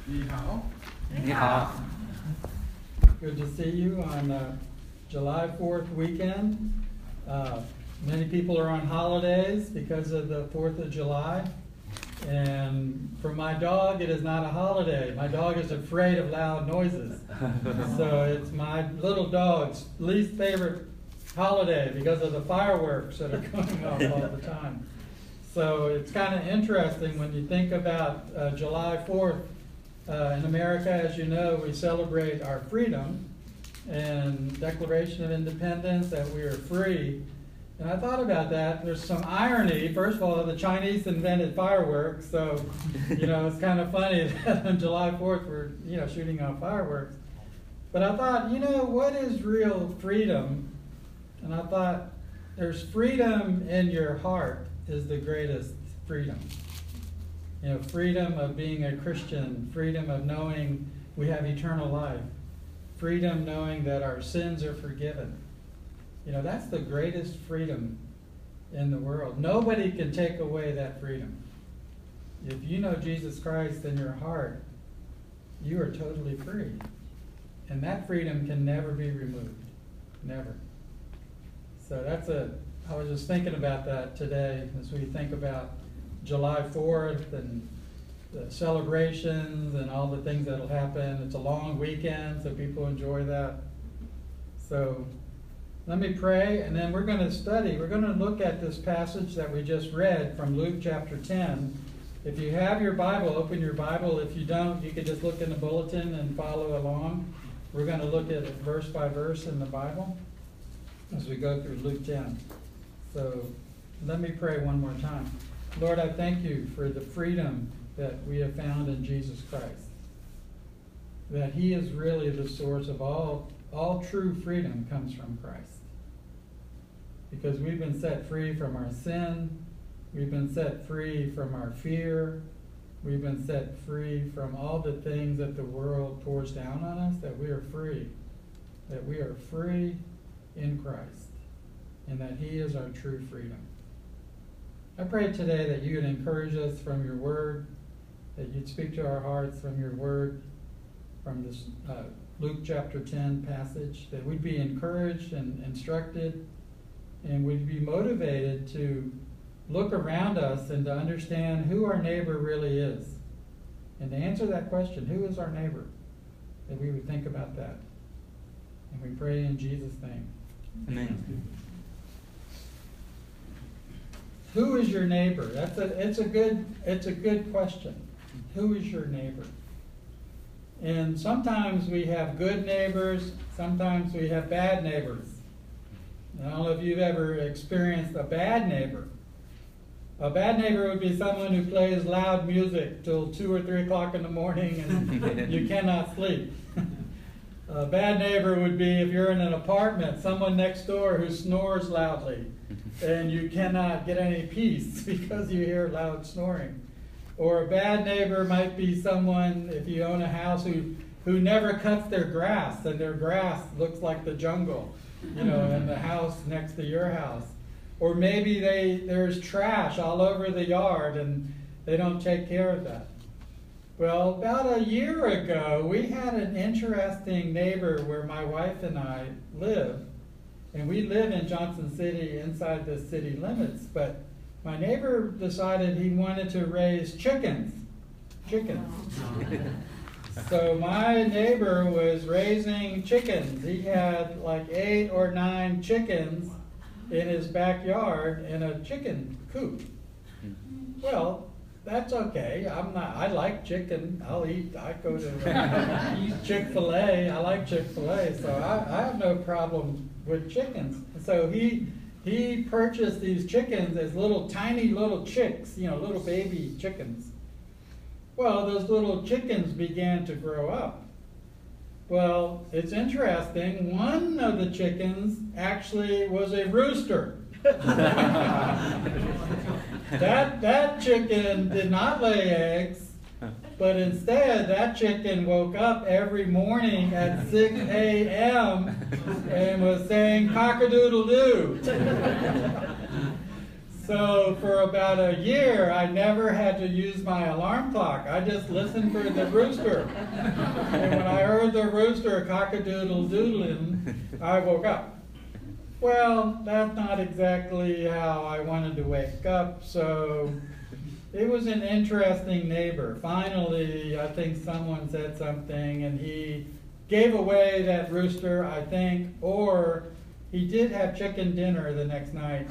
你好. Good to see you on July 4th weekend. Many people are on holidays because of the 4th of July. And for my dog, it is not a holiday. My dog is afraid of loud noises. So it's my little dog's least favorite holiday because of the fireworks that are going off all the time. So it's kind of interesting when you think about July 4th. In America, as you know, we celebrate our freedom and Declaration of Independence, that we are free. And I thought about that. There's some irony. First of all, the Chinese invented fireworks, so it's kind of funny that on July 4th we're shooting off fireworks. But I thought, what is real freedom? And I thought, there's freedom in your heart is the greatest freedom. Freedom of being a Christian, freedom of knowing we have eternal life, freedom knowing that our sins are forgiven. That's the greatest freedom in the world. Nobody can take away that freedom. If you know Jesus Christ in your heart, you are totally free. And that freedom can never be removed. Never. So I was just thinking about that today as we think about July 4th and the celebrations and all the things that'll happen. It's a long weekend, so people enjoy that. So let me pray, and then we're going to study. We're going to look at this passage that we just read from Luke chapter 10. If you have your Bible, open your Bible. If you don't, you can just look in the bulletin and follow along. We're going to look at it verse by verse in the Bible as we go through Luke 10. So let me pray one more time. Lord, I thank you for the freedom that we have found in Jesus Christ. That he is really the source of all true freedom comes from Christ. Because we've been set free from our sin. We've been set free from our fear. We've been set free from all the things that the world pours down on us, that we are free. That we are free in Christ. And that he is our true freedom. I pray today that you would encourage us from your word, that you'd speak to our hearts from your word, from this Luke chapter 10 passage, that we'd be encouraged and instructed, and we'd be motivated to look around us and to understand who our neighbor really is. And to answer that question, who is our neighbor? That we would think about that. And we pray in Jesus' name. Amen. Who is your neighbor? It's a good question. Who is your neighbor? And sometimes we have good neighbors, sometimes we have bad neighbors. I don't know if you've ever experienced a bad neighbor. A bad neighbor would be someone who plays loud music till 2 or 3 o'clock in the morning and you cannot sleep. A bad neighbor would be, if you're in an apartment, someone next door who snores loudly and you cannot get any peace because you hear loud snoring. Or a bad neighbor might be someone, if you own a house, who never cuts their grass, and their grass looks like the jungle, in the house next to your house. Or maybe there's trash all over the yard and they don't take care of that. Well, about a year ago, we had an interesting neighbor where my wife and I live. And we live in Johnson City, inside the city limits. But my neighbor decided he wanted to raise chickens. So my neighbor was raising chickens. He had like 8 or 9 chickens in his backyard in a chicken coop. Well, that's okay. I like chicken. I'll eat. I go to Chick-fil-A. I like Chick-fil-A, so I have no problem with chickens. So he purchased these chickens as tiny little chicks, little baby chickens. Well, those little chickens began to grow up. Well, it's interesting. One of the chickens actually was a rooster. That chicken did not lay eggs, but instead that chicken woke up every morning at 6 a.m. and was saying cock-a-doodle-doo. So for about a year, I never had to use my alarm clock. I just listened for the rooster. And when I heard the rooster cock-a-doodle-doodling, I woke up. Well, that's not exactly how I wanted to wake up, so it was an interesting neighbor. Finally, I think someone said something, and he gave away that rooster, I think, or he did have chicken dinner the next night.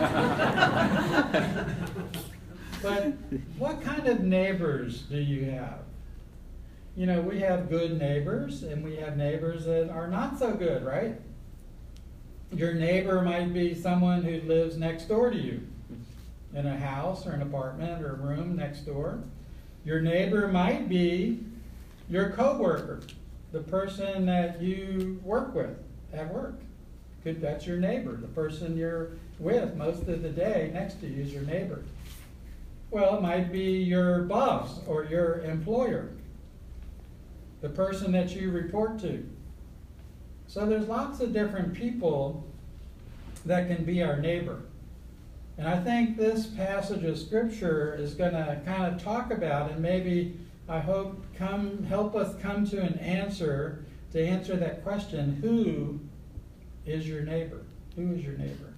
But what kind of neighbors do you have? You know, we have good neighbors, and we have neighbors that are not so good, right? Your neighbor might be someone who lives next door to you in a house or an apartment or a room next door. Your neighbor might be your coworker, the person that you work with at work. That's your neighbor. The person you're with most of the day next to you is your neighbor. Well, it might be your boss or your employer, the person that you report to. So there's lots of different people that can be our neighbor. And I think this passage of Scripture is going to kind of talk about, and maybe, I hope, help us come to an answer to answer that question, who is your neighbor? Who is your neighbor?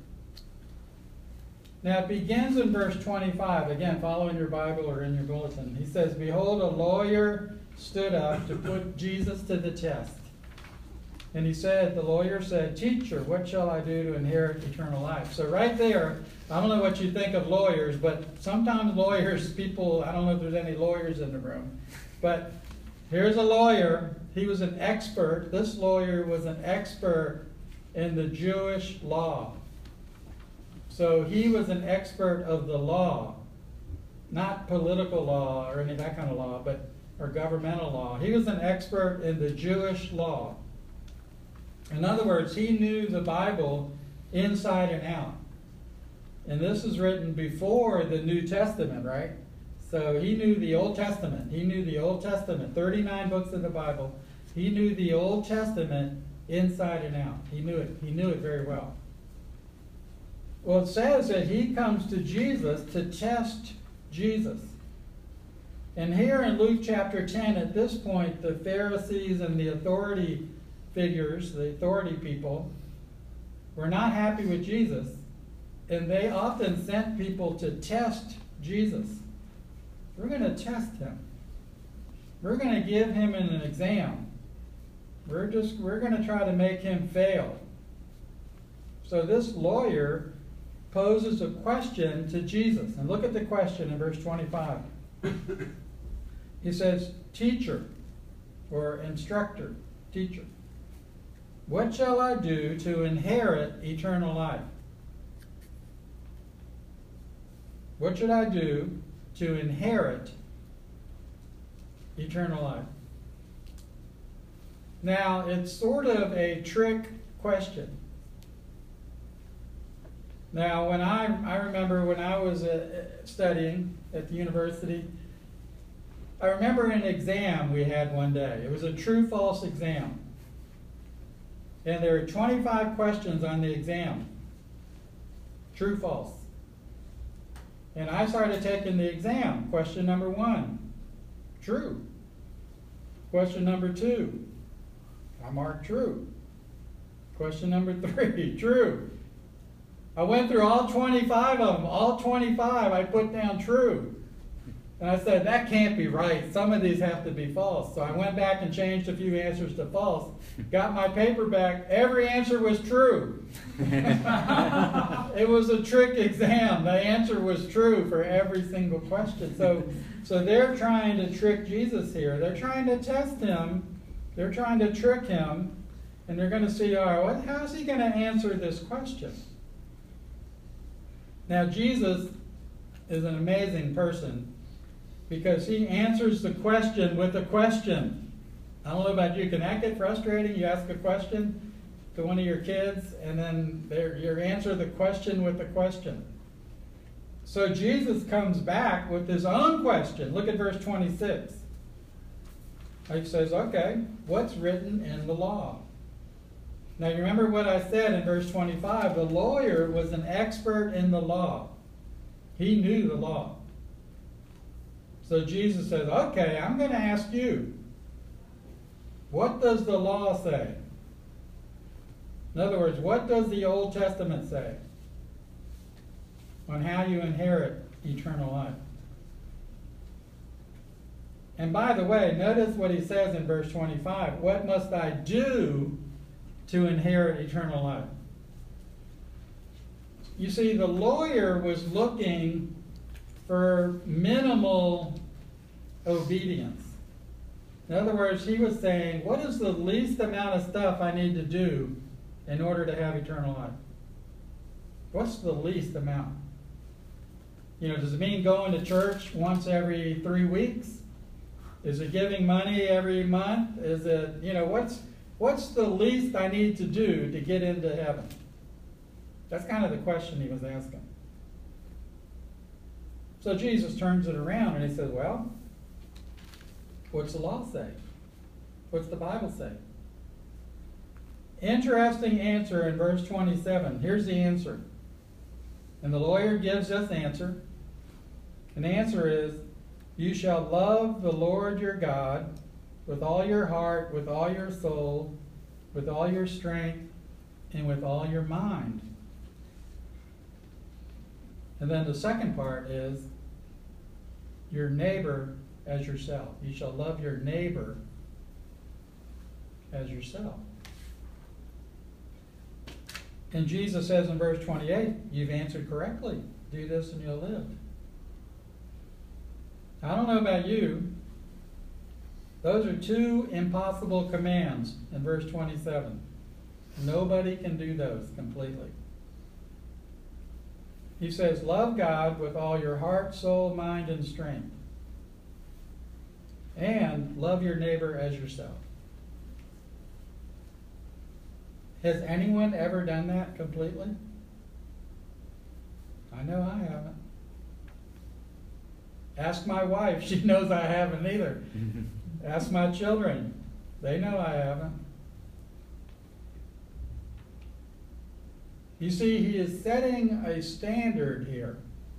Now it begins in verse 25. Again, follow in your Bible or in your bulletin. He says, "Behold, a lawyer stood up to put Jesus to the test. And the lawyer said, 'Teacher, what shall I do to inherit eternal life?'" So right there, I don't know what you think of lawyers, but sometimes lawyers, I don't know if there's any lawyers in the room, but here's a lawyer. He was an expert. This lawyer was an expert in the Jewish law. So he was an expert of the law, not political law or any of that kind of law, or governmental law. He was an expert in the Jewish law. In other words, he knew the Bible inside and out. And this is written before the New Testament, right? So he knew the Old Testament. He knew the Old Testament, 39 books of the Bible. He knew the Old Testament inside and out. He knew it. He knew it very well. Well, it says that he comes to Jesus to test Jesus. And here in Luke chapter 10, at this point, the Pharisees and the authority figures, the authority people, were not happy with Jesus. And they often sent people to test Jesus. We're going to test him. We're going to give him an exam. We're going to try to make him fail. So this lawyer poses a question to Jesus. And look at the question in verse 25. He says, "Teacher," or instructor, teacher, "what shall I do to inherit eternal life?" What should I do to inherit eternal life? Now, it's sort of a trick question. Now, I remember when I was studying at the university, I remember an exam we had one day. It was a true-false exam. And there were 25 questions on the exam. True-false. And I started taking the exam. Question number 1, true. Question number 2, I marked true. Question number 3, true. I went through all 25 of them. All 25 I put down true. And I said, that can't be right. Some of these have to be false. So I went back and changed a few answers to false. Got my paper back. Every answer was true. It was a trick exam. The answer was true for every single question. So they're trying to trick Jesus here. They're trying to test him. They're trying to trick him. And they're going to see, all right, how's he going to answer this question? Now, Jesus is an amazing person because he answers the question with a question. I don't know about you. Can that get frustrating? You ask a question to one of your kids, and then you answer the question with a question. So Jesus comes back with his own question. Look at verse 26. He says, okay, what's written in the law? Now, you remember what I said in verse 25. The lawyer was an expert in the law. He knew the law. So Jesus says, okay, I'm going to ask you, what does the law say? In other words, what does the Old Testament say on how you inherit eternal life? And by the way, notice what he says in verse 25. What must I do to inherit eternal life? You see, the lawyer was looking for minimal obedience. In other words, he was saying, what is the least amount of stuff I need to do in order to have eternal life? What's the least amount? Does it mean going to church once every 3 weeks? Is it giving money every month? Is it, what's the least I need to do to get into heaven? That's kind of the question he was asking. So Jesus turns it around and he says, well, what's the law say? What's the Bible say? Interesting answer in verse 27. Here's the answer. And the lawyer gives us the answer. And the answer is, you shall love the Lord your God with all your heart, with all your soul, with all your strength, and with all your mind. And then the second part is your neighbor as yourself. You shall love your neighbor as yourself. And Jesus says in verse 28, you've answered correctly. Do this and you'll live. I don't know about you. Those are two impossible commands in verse 27. Nobody can do those completely. He says, love God with all your heart, soul, mind, and strength. And love your neighbor as yourself. Has anyone ever done that completely? I know I haven't. Ask my wife. She knows I haven't either. Ask my children. They know I haven't. You see, he is setting a standard here.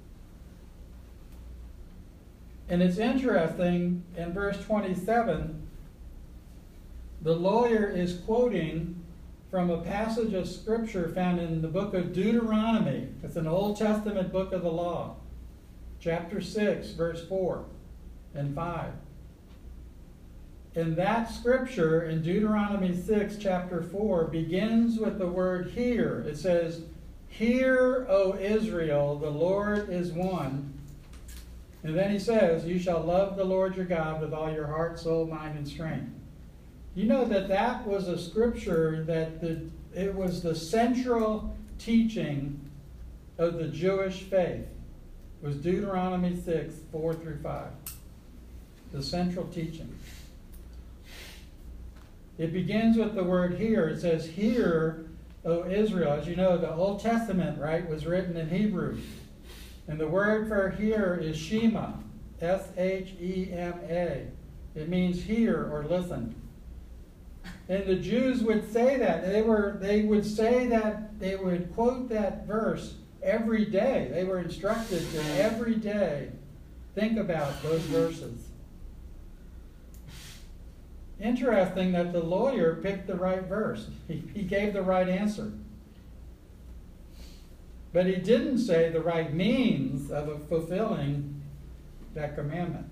And it's interesting, in verse 27, the lawyer is quoting from a passage of Scripture found in the book of Deuteronomy. It's an Old Testament book of the law. Chapter 6, verse 4 and 5. And that scripture in Deuteronomy 6, chapter 4, begins with the word hear. It says, hear, O Israel, the Lord is one. And then he says, you shall love the Lord your God with all your heart, soul, mind, and strength. You know that was a scripture it was the central teaching of the Jewish faith. It was Deuteronomy 6, 4 through 5. The central teaching. It begins with the word hear. It says, hear, O Israel. As you know, the Old Testament, right, was written in Hebrew. And the word for hear is Shema. S-H-E-M-A. It means hear or listen. And the Jews would say that. They would say that, they would quote that verse every day. They were instructed to every day think about those verses. Interesting that the lawyer picked the right verse. He gave the right answer. But he didn't say the right means of fulfilling that commandment.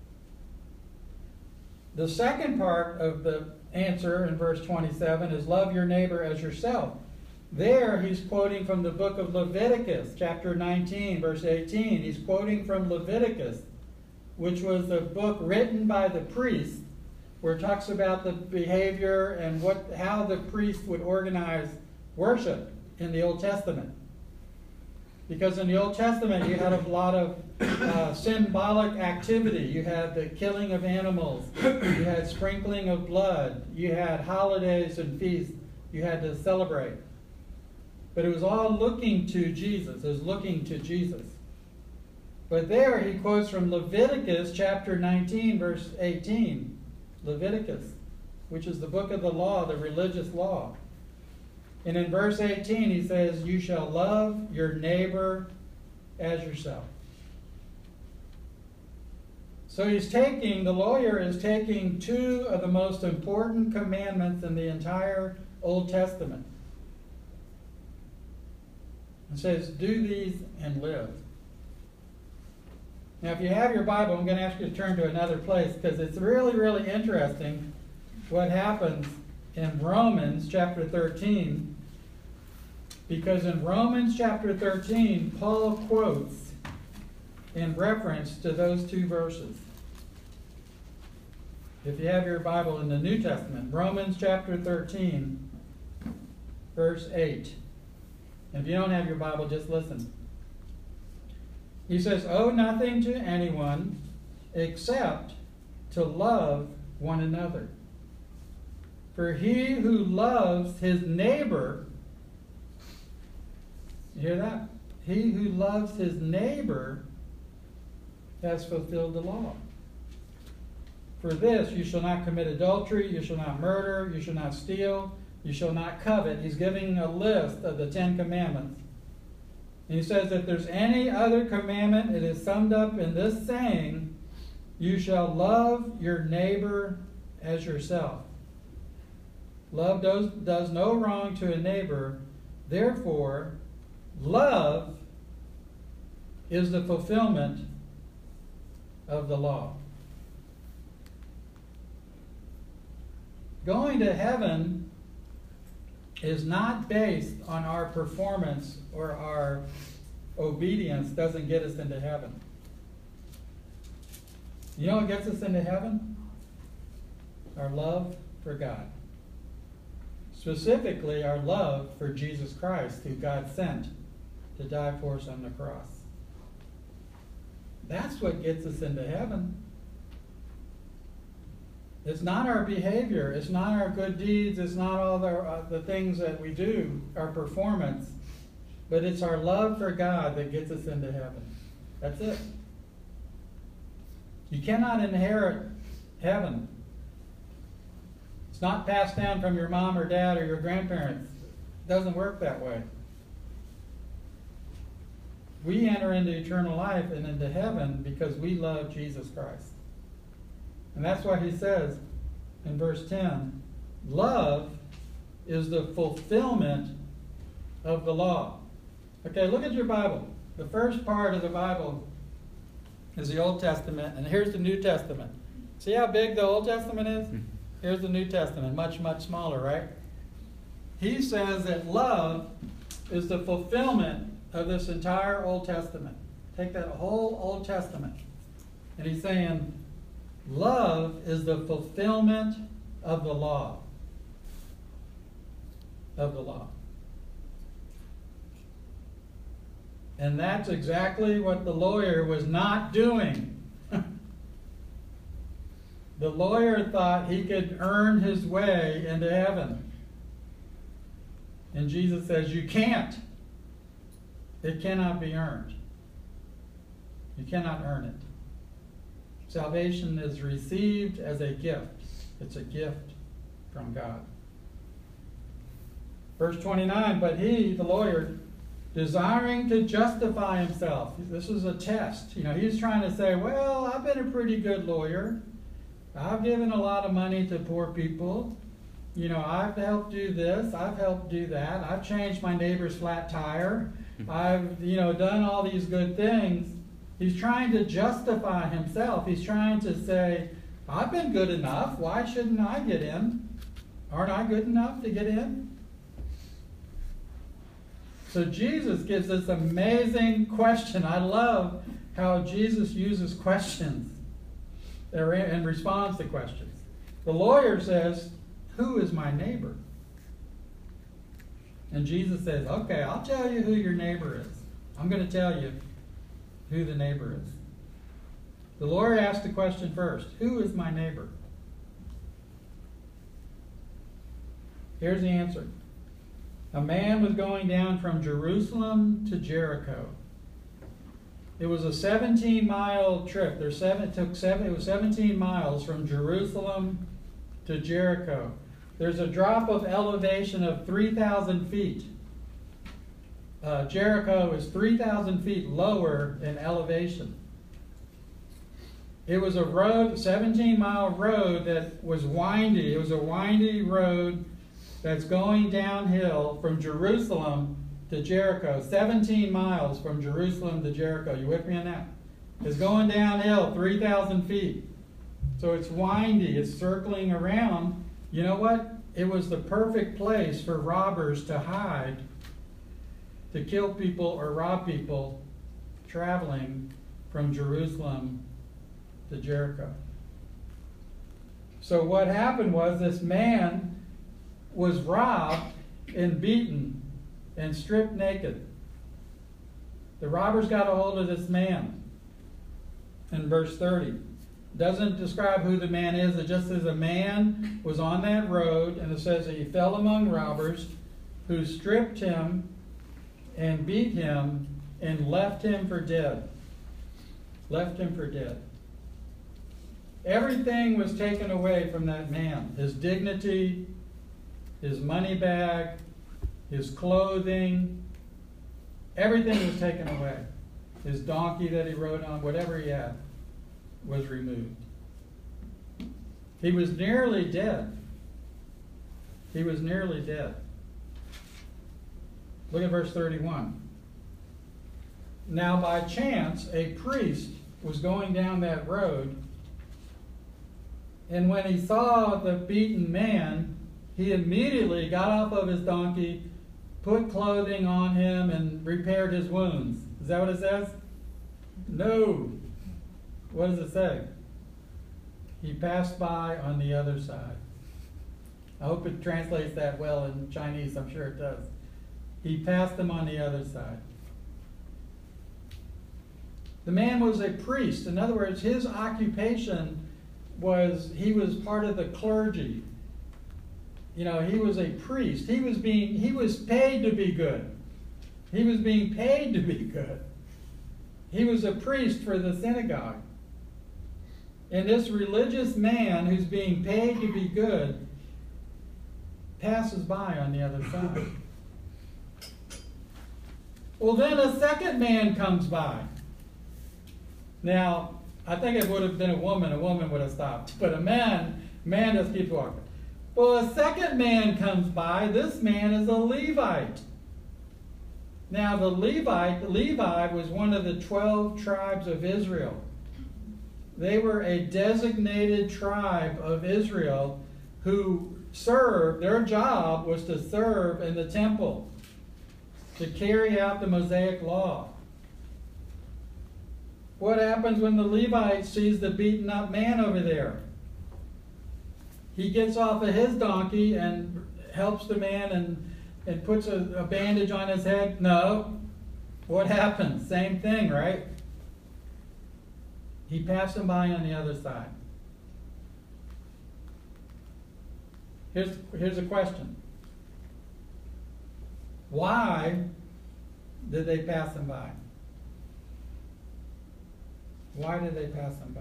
The second part of the answer in verse 27 is love your neighbor as yourself. There he's quoting from the book of Leviticus, chapter 19, verse 18. He's quoting from Leviticus, which was a book written by the priest, where it talks about the behavior and how the priest would organize worship in the Old Testament. Because in the Old Testament you had a lot of symbolic activity. You had the killing of animals. You had sprinkling of blood. You had holidays and feasts you had to celebrate. But it was all looking to Jesus. It was looking to Jesus. But there he quotes from Leviticus chapter 19, verse 18. Leviticus, which is the book of the law, the religious law. And in verse 18 he says, you shall love your neighbor as yourself. So the lawyer is taking two of the most important commandments in the entire Old Testament. It says, do these and live. Now, if you have your Bible, I'm going to ask you to turn to another place because it's really, really interesting what happens in Romans chapter 13. Because in Romans chapter 13, Paul quotes in reference to those two verses. If you have your Bible in the New Testament, Romans chapter 13, verse 8. And if you don't have your Bible, just listen. He says, owe nothing to anyone except to love one another. For he who loves his neighbor, you hear that? He who loves his neighbor has fulfilled the law. For this, you shall not commit adultery, you shall not murder, you shall not steal, you shall not covet. He's giving a list of the 10 commandments. And he says, if there's any other commandment, it is summed up in this saying, you shall love your neighbor as yourself. Love does no wrong to a neighbor. Therefore, love is the fulfillment of the law. Going to heaven is not based on our performance or our obedience doesn't get us into heaven. You know what gets us into heaven? Our love for God. Specifically, our love for Jesus Christ, who God sent to die for us on the cross. That's what gets us into heaven. It's not our behavior. It's not our good deeds. It's not all the things that we do, our performance. But it's our love for God that gets us into heaven. That's it. You cannot inherit heaven. It's not passed down from your mom or dad or your grandparents. It doesn't work that way. We enter into eternal life and into heaven because we love Jesus Christ. And that's why he says in verse 10, love is the fulfillment of the law. Okay, look at your Bible. The first part of the Bible is the Old Testament, and here's the New Testament. See how big the Old Testament is? Here's the New Testament, much, much smaller, right? He says that love is the fulfillment of this entire Old Testament. Take that whole Old Testament. And he's saying, love is the fulfillment of the law. Of the law. And that's exactly what the lawyer was not doing. The lawyer thought he could earn his way into heaven. And Jesus says, you can't. It cannot be earned. You cannot earn it. Salvation is received as a gift. It's a gift from God. Verse 29, but he, the lawyer, desiring to justify himself. This is a test. He's trying to say, well, I've been a pretty good lawyer. I've given a lot of money to poor people. I've helped do this. I've helped do that. I've changed my neighbor's flat tire. I've, done all these good things. He's trying to justify himself. He's trying to say, I've been good enough. Why shouldn't I get in? Aren't I good enough to get in? So Jesus gives this amazing question. I love how Jesus uses questions and responds to questions. The lawyer says, who is my neighbor? And Jesus says, okay, I'll tell you who your neighbor is. I'm going to tell you who the neighbor is. The lawyer asked the question first, who is my neighbor? Here's the answer. A man was going down from Jerusalem to Jericho. It was a 17-mile trip. It was 17 miles from Jerusalem to Jericho. There's a drop of elevation of 3,000 feet. Jericho is 3,000 feet lower in elevation. It was a road, 17-mile road that was windy. It was a windy road that's going downhill from Jerusalem to Jericho. 17 miles from Jerusalem to Jericho. You with me on that? It's going downhill 3,000 feet. So it's windy. It's circling around. You know what? It was the perfect place for robbers to hide, to kill people or rob people traveling from Jerusalem to Jericho. So what happened was this man was robbed and beaten and stripped naked. The robbers got a hold of this man in verse 30. Doesn't describe who the man is. It just says a man was on that road, and it says that he fell among robbers who stripped him and beat him and left him for dead. Left him for dead. Everything was taken away from that man. His dignity, his money bag, his clothing, everything was taken away. His donkey that he rode on, whatever he had, was removed. He was nearly dead. He was nearly dead. Look at verse 31. Now by chance, a priest was going down that road, and when he saw the beaten man, he immediately got off of his donkey, put clothing on him, and repaired his wounds. Is that what it says? No. What does it say? He passed by on the other side. I hope it translates that well in Chinese. I'm sure it does. He passed them on the other side. The man was a priest. In other words, his occupation was, he was part of the clergy. You know, he was a priest. He was paid to be good. He was being paid to be good. He was a priest for the synagogue. And this religious man who's being paid to be good passes by on the other side. Well, then a second man comes by. Now, I think it would have been a woman would have stopped. But a man just keeps walking. Well, a second man comes by. This man is a Levite. Now, Levi was one of the 12 tribes of Israel. They were a designated tribe of Israel who served, their job was to serve in the temple, to carry out the Mosaic law. What happens when the Levite sees the beaten up man over there? He gets off of his donkey and helps the man and puts a bandage on his head? No. What happens? Same thing, right? He passed him by on the other side. Here's a question. Why did they pass him by? Why did they pass him by?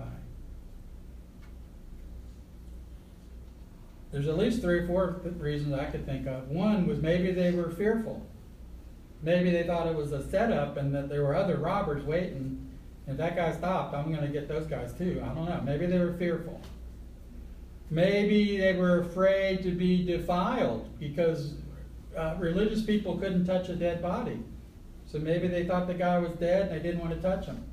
There's at least 3 or 4 reasons I could think of. One was maybe they were fearful. Maybe they thought it was a setup and that there were other robbers waiting. If that guy stopped, I'm going to get those guys too. I don't know. Maybe they were fearful. Maybe they were afraid to be defiled because religious people couldn't touch a dead body. So maybe they thought the guy was dead and they didn't want to touch him.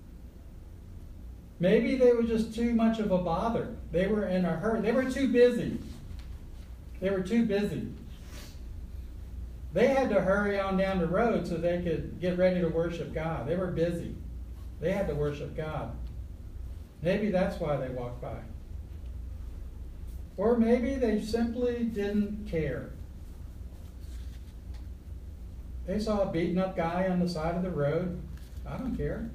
Maybe they were just too much of a bother. They were in a hurry. They were too busy. They were too busy. They had to hurry on down the road so they could get ready to worship God. They were busy. They had to worship God. Maybe that's why they walked by. Or maybe they simply didn't care. They saw a beaten up guy on the side of the road. I don't care.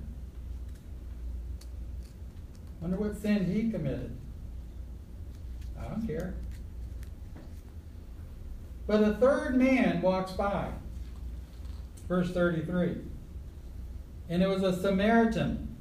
Wonder what sin he committed. I don't care. But a third man walks by. Verse 33. And it was a Samaritan.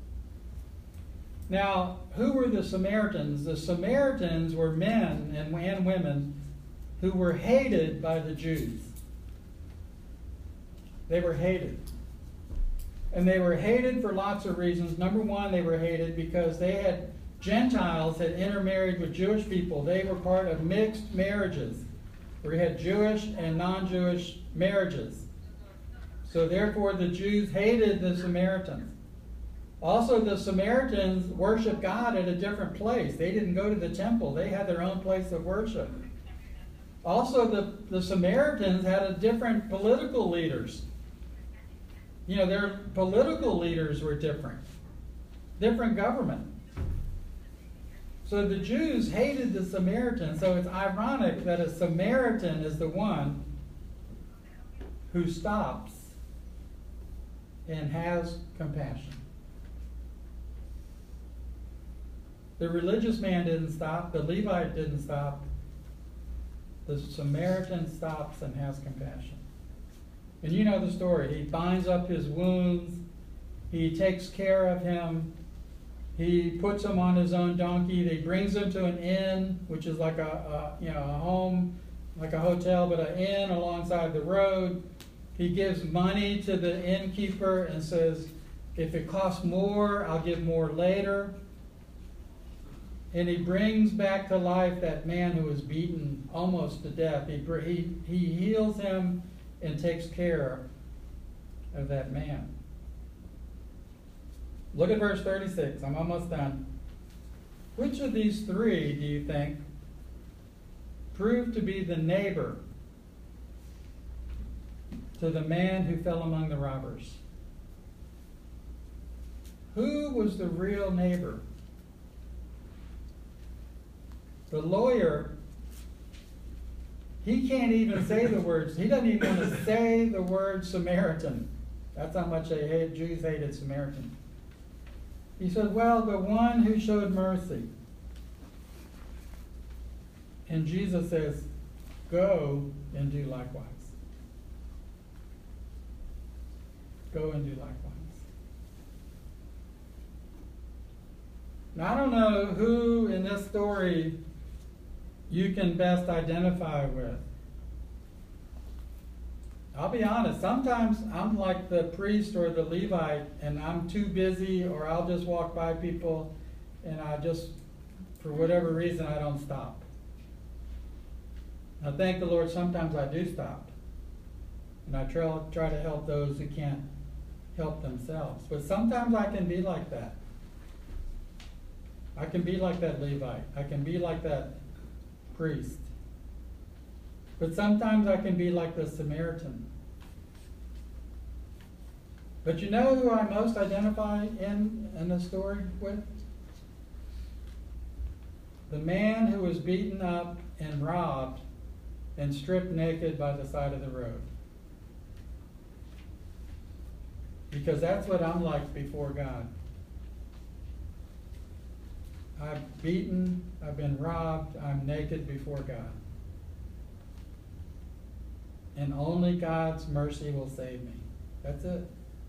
Now, who were the Samaritans? The Samaritans were men and women who were hated by the Jews. They were hated. And they were hated for lots of reasons. Number one, they were hated because Gentiles had intermarried with Jewish people. They were part of mixed marriages, where you had Jewish and non-Jewish marriages. So therefore, the Jews hated the Samaritans. Also, the Samaritans worshiped God at a different place. They didn't go to the temple. They had their own place of worship. Also, the Samaritans had different political leaders. You know, their political leaders were different. Different government. So the Jews hated the Samaritans. So it's ironic that a Samaritan is the one who stops and has compassion. The religious man didn't stop. The Levite didn't stop. The Samaritan stops and has compassion. And you know the story. He binds up his wounds. He takes care of him. He puts him on his own donkey. He brings him to an inn, which is like a home, like a hotel, but an inn alongside the road. He gives money to the innkeeper and says, if it costs more, I'll give more later. And he brings back to life that man who was beaten almost to death. He heals him and takes care of that man. Look at verse 36. I'm almost done. Which of these three do you think proved to be the neighbor to the man who fell among the robbers? Who was the real neighbor? The lawyer, he can't even say the words. He doesn't even want to say the word Samaritan. That's how much Jews hated Samaritan. He said, well, the one who showed mercy. And Jesus says, go and do likewise. Go and do likewise. Now, I don't know who in this story you can best identify with. I'll be honest, sometimes I'm like the priest or the Levite and I'm too busy, or I'll just walk by people and for whatever reason, I don't stop. Now, thank the Lord, sometimes I do stop. And I try to help those who can't help themselves. But sometimes I can be like that. I can be like that Levite. I can be like that priest. But sometimes I can be like the Samaritan. But you know who I most identify in the story with? The man who was beaten up and robbed and stripped naked by the side of the road. Because that's what I'm like before God. I've beaten, I've been robbed, I'm naked before God. And only God's mercy will save me. That's it.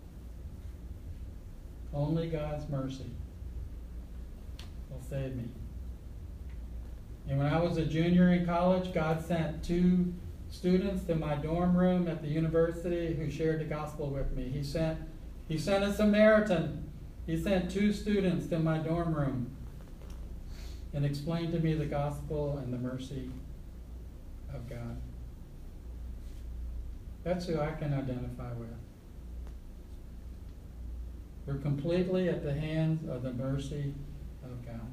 Only God's mercy will save me. And when I was a junior in college, God sent 2 students to my dorm room at the university who shared the gospel with me. He sent a Samaritan. He sent 2 students to my dorm room and explained to me the gospel and the mercy of God. That's who I can identify with. We're completely at the hands of the mercy of God.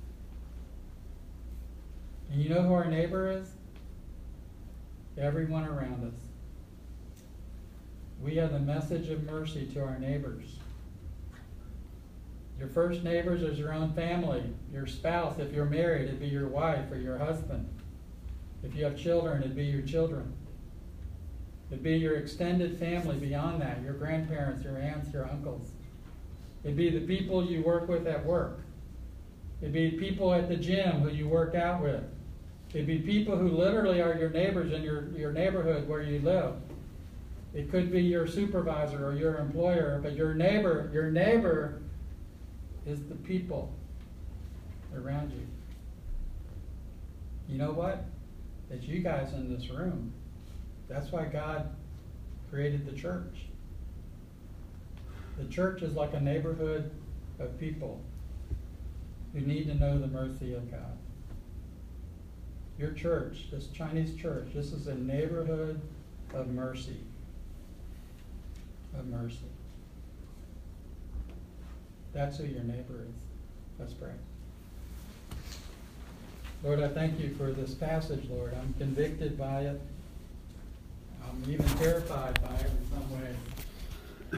And you know who our neighbor is? Everyone around us. We have the message of mercy to our neighbors. Your first neighbors is your own family, your spouse. If you're married, it'd be your wife or your husband. If you have children, it'd be your children. It'd be your extended family beyond that, your grandparents, your aunts, your uncles. It'd be the people you work with at work. It'd be people at the gym who you work out with. It'd be people who literally are your neighbors in your neighborhood where you live. It could be your supervisor or your employer, but your neighbor is the people around you. You know what? It's you guys in this room. That's why God created the church. The church is like a neighborhood of people who need to know the mercy of God. Your church, this Chinese church, this is a neighborhood of mercy. Of mercy. That's who your neighbor is. Let's pray. Lord, I thank you for this passage, Lord. I'm convicted by it. I'm even terrified by it in some ways.